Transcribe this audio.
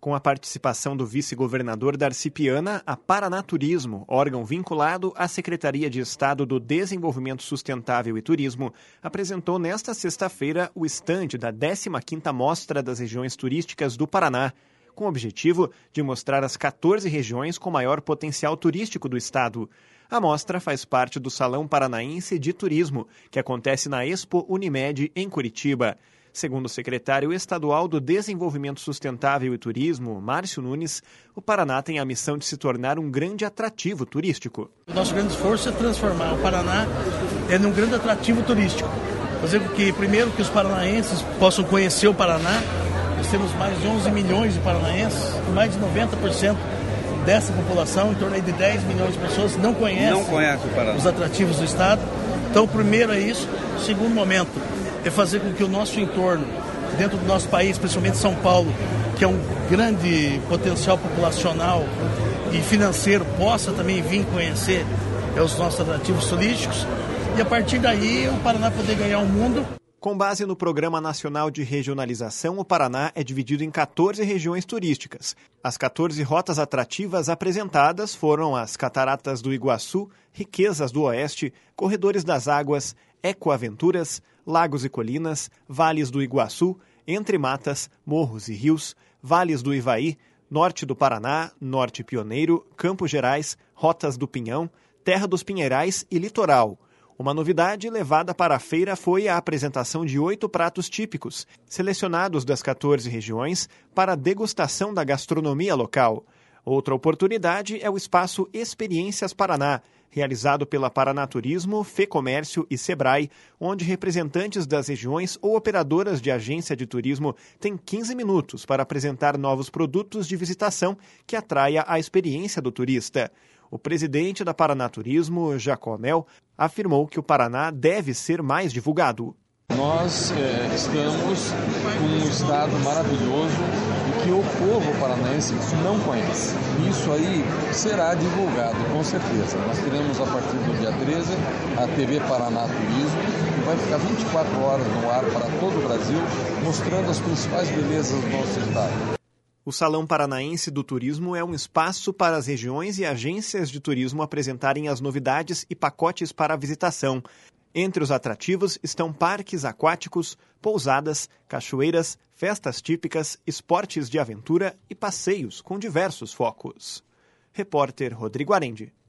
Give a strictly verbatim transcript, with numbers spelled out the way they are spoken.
Com a participação do vice-governador Darcy Piana, a Paraná Turismo, órgão vinculado à Secretaria de Estado do Desenvolvimento Sustentável e Turismo, apresentou nesta sexta-feira o estande da décima quinta Mostra das Regiões Turísticas do Paraná, com o objetivo de mostrar as quatorze regiões com maior potencial turístico do estado. A mostra faz parte do Salão Paranaense de Turismo, que acontece na Expo Unimed, em Curitiba. Segundo o secretário estadual do Desenvolvimento Sustentável e Turismo, Márcio Nunes, o Paraná tem a missão de se tornar um grande atrativo turístico. O nosso grande esforço é transformar o Paraná em um grande atrativo turístico. Fazer com que, primeiro, que os paranaenses possam conhecer o Paraná. Nós temos mais de onze milhões de paranaenses, mais de noventa por cento dessa população, em torno de dez milhões de pessoas, não conhecem não conhece o Paraná. Os atrativos do estado. Então, o primeiro é isso. O segundo momento é fazer com que o nosso entorno, dentro do nosso país, principalmente São Paulo, que é um grande potencial populacional e financeiro, possa também vir conhecer os nossos atrativos turísticos e, a partir daí, o Paraná poder ganhar o mundo. Com base no Programa Nacional de Regionalização, o Paraná é dividido em quatorze regiões turísticas. As quatorze rotas atrativas apresentadas foram as Cataratas do Iguaçu, Riquezas do Oeste, Corredores das Águas, Ecoaventuras, Lagos e Colinas, Vales do Iguaçu, Entre Matas, Morros e Rios, Vales do Ivaí, Norte do Paraná, Norte Pioneiro, Campos Gerais, Rotas do Pinhão, Terra dos Pinheirais e Litoral. Uma novidade levada para a feira foi a apresentação de oito pratos típicos, selecionados das quatorze regiões, para a degustação da gastronomia local. Outra oportunidade é o espaço Experiências Paraná, realizado pela Paraná Turismo, FEComércio e Sebrae, onde representantes das regiões ou operadoras de agência de turismo têm quinze minutos para apresentar novos produtos de visitação que atraia a experiência do turista. O presidente da Paraná Turismo, Jacó Mel, afirmou que o Paraná deve ser mais divulgado. Nós é, estamos com um estado maravilhoso e que o povo paranaense não conhece. Isso aí será divulgado, com certeza. Nós teremos, a partir do dia treze, a T V Paraná Turismo, que vai ficar vinte e quatro horas no ar para todo o Brasil, mostrando as principais belezas do nosso estado. O Salão Paranaense do Turismo é um espaço para as regiões e agências de turismo apresentarem as novidades e pacotes para a visitação. Entre os atrativos estão parques aquáticos, pousadas, cachoeiras, festas típicas, esportes de aventura e passeios com diversos focos. Repórter Rodrigo Arendi.